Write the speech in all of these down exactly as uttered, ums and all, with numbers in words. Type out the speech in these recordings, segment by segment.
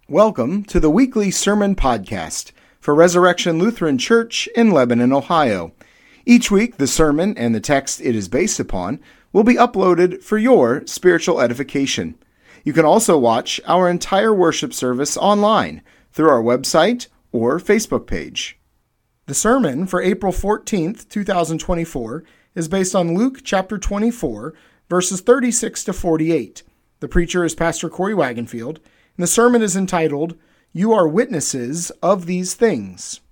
Welcome to the weekly sermon podcast for Resurrection Lutheran Church in Lebanon, Ohio. Each week, the sermon and the text it is based upon will be uploaded for your spiritual edification. You can also watch our entire worship service online through our website or Facebook page. The sermon for April fourteenth, twenty twenty-four is based on Luke chapter twenty-four, verses thirty-six to forty-eight. The preacher is Pastor Corey Wagenfield, and the sermon is entitled, "You Are Witnesses of These Things."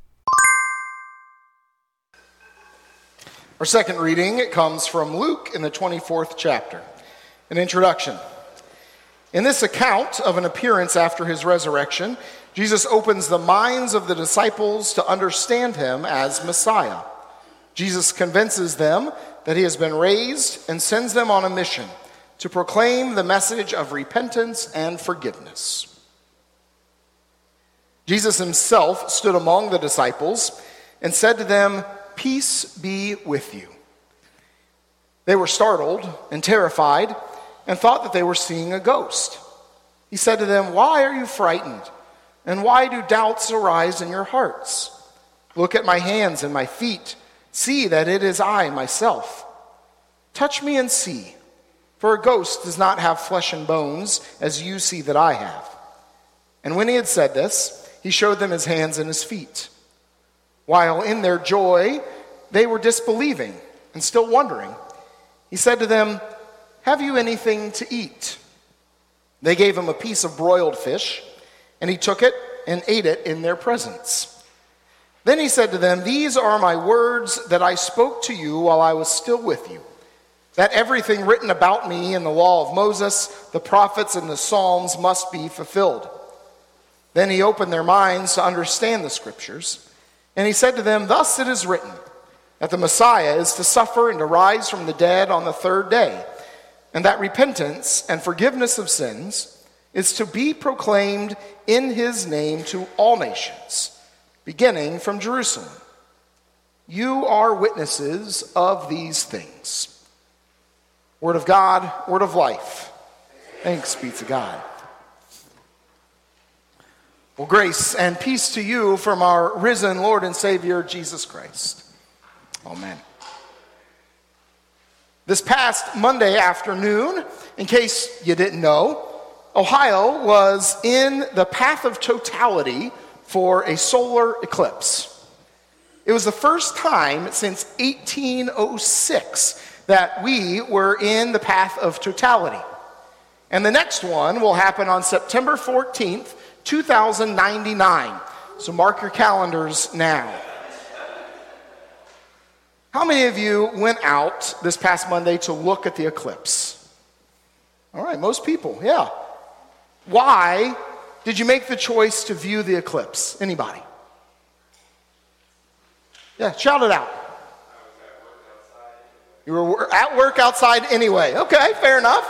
Our second reading comes from Luke in the twenty-fourth chapter. An introduction. In this account of an appearance after his resurrection, Jesus opens the minds of the disciples to understand him as Messiah. Jesus convinces them that he has been raised and sends them on a mission to proclaim the message of repentance and forgiveness. Jesus himself stood among the disciples and said to them, "Peace be with you." They were startled and terrified and thought that they were seeing a ghost. He said to them, "Why are you frightened? And why do doubts arise in your hearts? Look at my hands and my feet. See that it is I myself. Touch me and see. For a ghost does not have flesh and bones, as you see that I have." And when he had said this, he showed them his hands and his feet. While in their joy, they were disbelieving and still wondering. He said to them, "Have you anything to eat?" They gave him a piece of broiled fish, and he took it and ate it in their presence. Then he said to them, "These are my words that I spoke to you while I was still with you, that everything written about me in the law of Moses, the prophets, and the Psalms must be fulfilled." Then he opened their minds to understand the scriptures, and he said to them, "Thus it is written, that the Messiah is to suffer and to rise from the dead on the third day, and that repentance and forgiveness of sins is to be proclaimed in his name to all nations, beginning from Jerusalem. You are witnesses of these things." Word of God, word of life. Thanks be to God. Well, grace and peace to you from our risen Lord and Savior, Jesus Christ. Amen. This past Monday afternoon, in case you didn't know, Ohio was in the path of totality for a solar eclipse. It was the first time since eighteen oh six that we were in the path of totality. And the next one will happen on September fourteenth, two thousand ninety-nine. So mark your calendars now. How many of you went out this past Monday to look at the eclipse? All right, most people, yeah. Why did you make the choice to view the eclipse? Anybody? Yeah, shout it out. You were at work outside anyway. Okay, fair enough.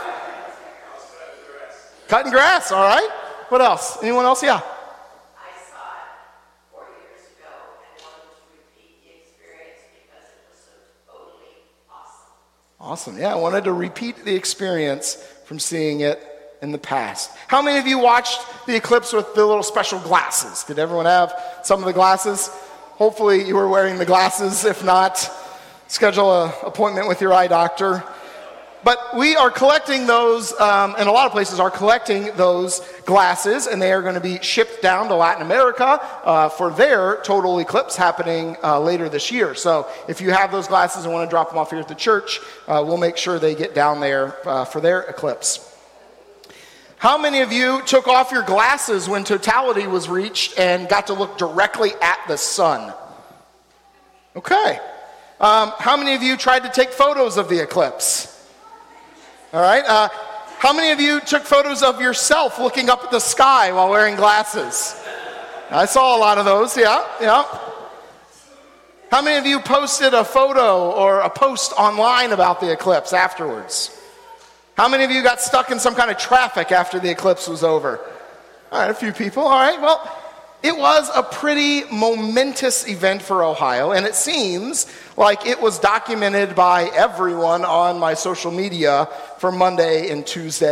Cutting grass, all right. What else? Anyone else? Yeah. I saw it four years ago and wanted to repeat the experience because it was so totally awesome. Awesome, yeah. I wanted to repeat the experience from seeing it in the past. How many of you watched the eclipse with the little special glasses? Did everyone have some of the glasses? Hopefully you were wearing the glasses. If not, schedule an appointment with your eye doctor. But we are collecting those, um, and a lot of places are collecting those glasses, and they are going to be shipped down to Latin America uh, for their total eclipse happening uh, later this year. So if you have those glasses and want to drop them off here at the church, uh, we'll make sure they get down there uh, for their eclipse. How many of you took off your glasses when totality was reached and got to look directly at the sun? Okay. Um, how many of you tried to take photos of the eclipse? All right. Uh, how many of you took photos of yourself looking up at the sky while wearing glasses? I saw a lot of those. Yeah, yeah. How many of you posted a photo or a post online about the eclipse afterwards? How many of you got stuck in some kind of traffic after the eclipse was over? All right, a few people. All right, well, it was a pretty momentous event for Ohio, and it seems like it was documented by everyone on my social media for Monday and Tuesday.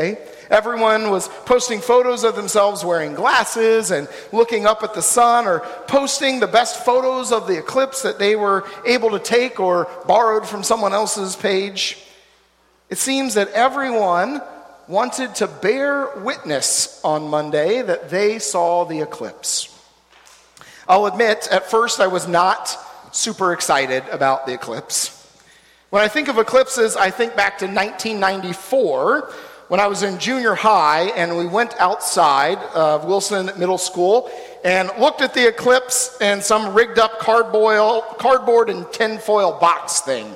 Everyone was posting photos of themselves wearing glasses and looking up at the sun, or posting the best photos of the eclipse that they were able to take or borrowed from someone else's page. It seems that everyone wanted to bear witness on Monday that they saw the eclipse. I'll admit, at first I was not super excited about the eclipse. When I think of eclipses, I think back to nineteen ninety-four, when I was in junior high and we went outside of Wilson Middle School and looked at the eclipse in some rigged up cardboard, cardboard and tinfoil box thing.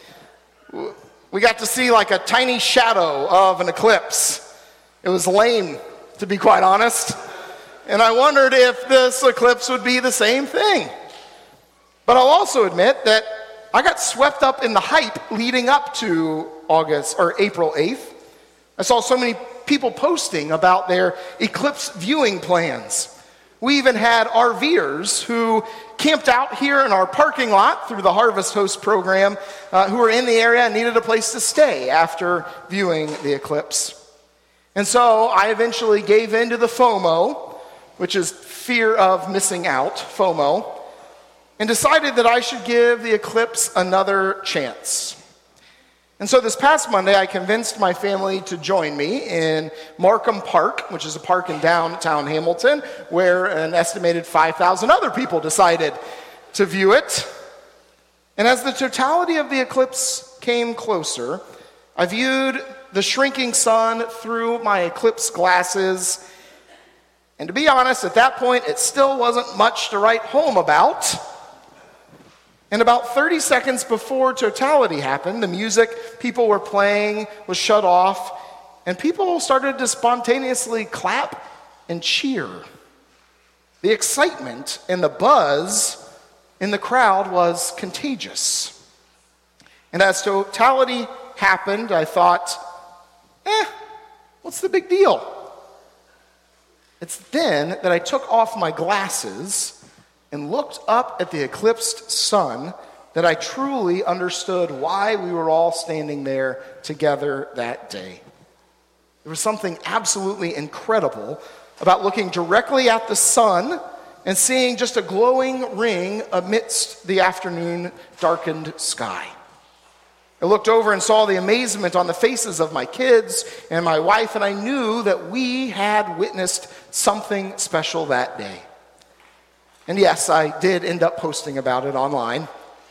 We got to see like a tiny shadow of an eclipse. It was lame, to be quite honest. And I wondered if this eclipse would be the same thing. But I'll also admit that I got swept up in the hype leading up to August or April eighth. I saw so many people posting about their eclipse viewing plans. We even had RVers who camped out here in our parking lot through the Harvest Host program, uh, who were in the area and needed a place to stay after viewing the eclipse. And so I eventually gave in to the FOMO, which is fear of missing out, FOMO, and decided that I should give the eclipse another chance. And so this past Monday, I convinced my family to join me in Markham Park, which is a park in downtown Hamilton, where an estimated five thousand other people decided to view it. And as the totality of the eclipse came closer, I viewed the shrinking sun through my eclipse glasses. And to be honest, at that point, it still wasn't much to write home about. And about thirty seconds before totality happened, the music people were playing was shut off, and people started to spontaneously clap and cheer. The excitement and the buzz in the crowd was contagious. And as totality happened, I thought, eh, what's the big deal? It's then that I took off my glasses and looked up at the eclipsed sun that I truly understood why we were all standing there together that day. There was something absolutely incredible about looking directly at the sun and seeing just a glowing ring amidst the afternoon darkened sky. I looked over and saw the amazement on the faces of my kids and my wife, and I knew that we had witnessed something special that day. And yes, I did end up posting about it online.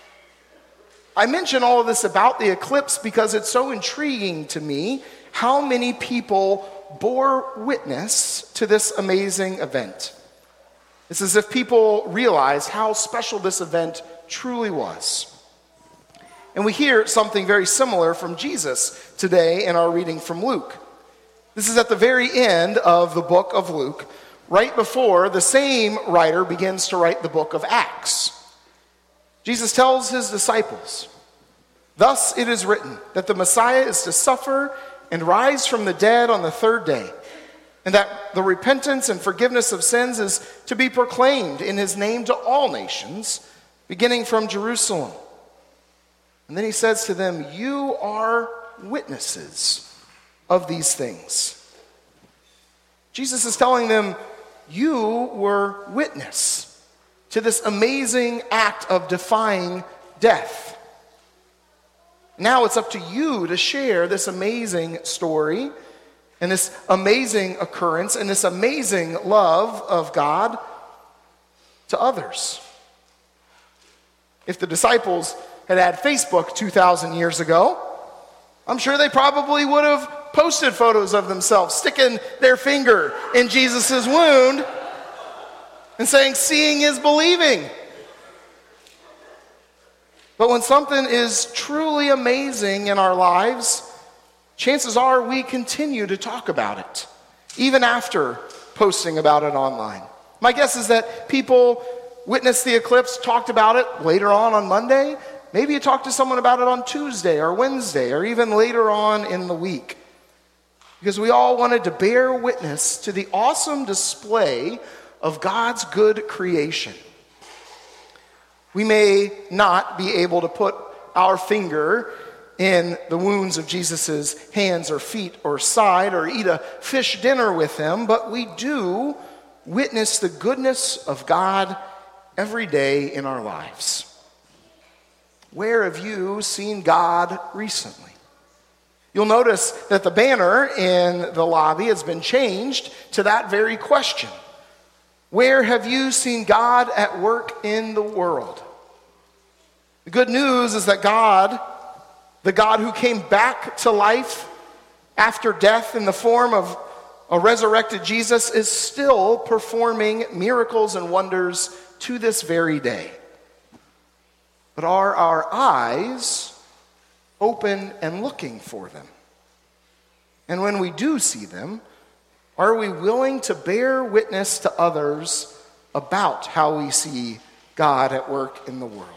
I mention all of this about the eclipse because it's so intriguing to me how many people bore witness to this amazing event. It's as if people realize how special this event truly was. And we hear something very similar from Jesus today in our reading from Luke. This is at the very end of the book of Luke, right before the same writer begins to write the book of Acts. Jesus tells his disciples, "Thus it is written that the Messiah is to suffer and rise from the dead on the third day, and that the repentance and forgiveness of sins is to be proclaimed in his name to all nations, beginning from Jerusalem." And then he says to them, "You are witnesses of these things." Jesus is telling them, you were witness to this amazing act of defying death. Now it's up to you to share this amazing story and this amazing occurrence and this amazing love of God to others. If the disciples had had Facebook two thousand years ago, I'm sure they probably would have posted photos of themselves sticking their finger in Jesus' wound and saying, "Seeing is believing." But when something is truly amazing in our lives, chances are we continue to talk about it, even after posting about it online. My guess is that people witnessed the eclipse, talked about it later on on Monday. Maybe you talked to someone about it on Tuesday or Wednesday or even later on in the week. Because we all wanted to bear witness to the awesome display of God's good creation. We may not be able to put our finger in the wounds of Jesus' hands or feet or side or eat a fish dinner with him, but we do witness the goodness of God every day in our lives. Where have you seen God recently? You'll notice that the banner in the lobby has been changed to that very question. Where have you seen God at work in the world? The good news is that God, the God who came back to life after death in the form of a resurrected Jesus, is still performing miracles and wonders to this very day. But are our eyes open and looking for them? And when we do see them, are we willing to bear witness to others about how we see God at work in the world?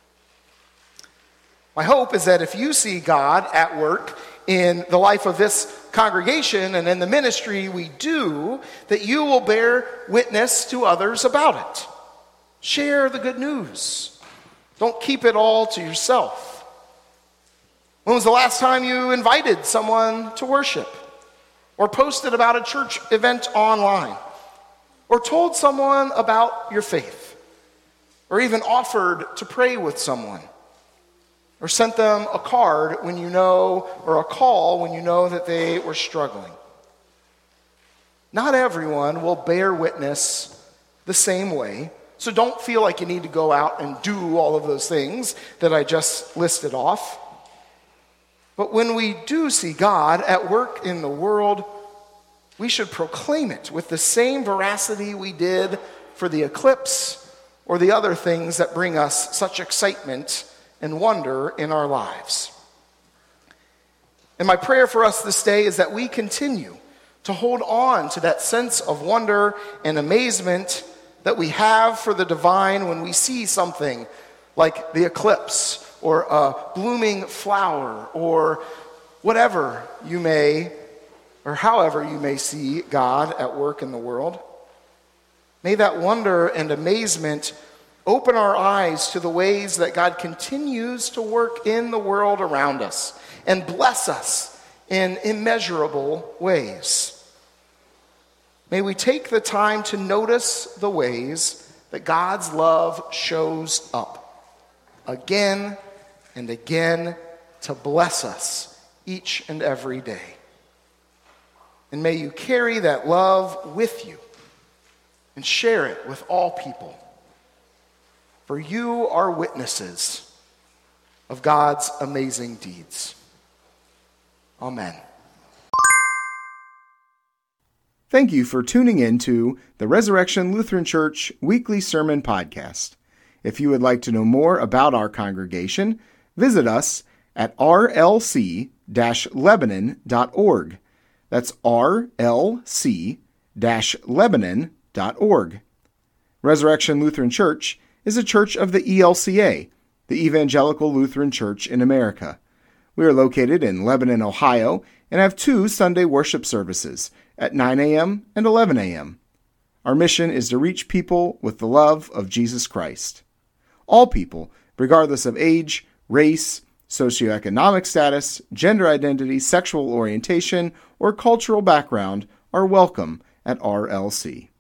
My hope is that if you see God at work in the life of this congregation and in the ministry we do, that you will bear witness to others about it. Share the good news. Don't keep it all to yourself. When was the last time you invited someone to worship? Or posted about a church event online? Or told someone about your faith? Or even offered to pray with someone? Or sent them a card when you know, or a call when you know that they were struggling? Not everyone will bear witness the same way, so don't feel like you need to go out and do all of those things that I just listed off. But when we do see God at work in the world, we should proclaim it with the same veracity we did for the eclipse or the other things that bring us such excitement and wonder in our lives. And my prayer for us this day is that we continue to hold on to that sense of wonder and amazement that we have for the divine when we see something like the eclipse or a blooming flower or whatever you may, or however you may see God at work in the world. May that wonder and amazement open our eyes to the ways that God continues to work in the world around us and bless us in immeasurable ways. May we take the time to notice the ways that God's love shows up again and again to bless us each and every day. And may you carry that love with you and share it with all people. For you are witnesses of God's amazing deeds. Amen. Thank you for tuning in to the Resurrection Lutheran Church Weekly Sermon Podcast. If you would like to know more about our congregation, visit us at r l c dash lebanon dot org. That's r l c dash lebanon dot org. Resurrection Lutheran Church is a church of the E L C A, the Evangelical Lutheran Church in America. We are located in Lebanon, Ohio, and have two Sunday worship services at nine a.m. and eleven a.m. Our mission is to reach people with the love of Jesus Christ. All people, regardless of age, race, socioeconomic status, gender identity, sexual orientation, or cultural background, are welcome at R L C.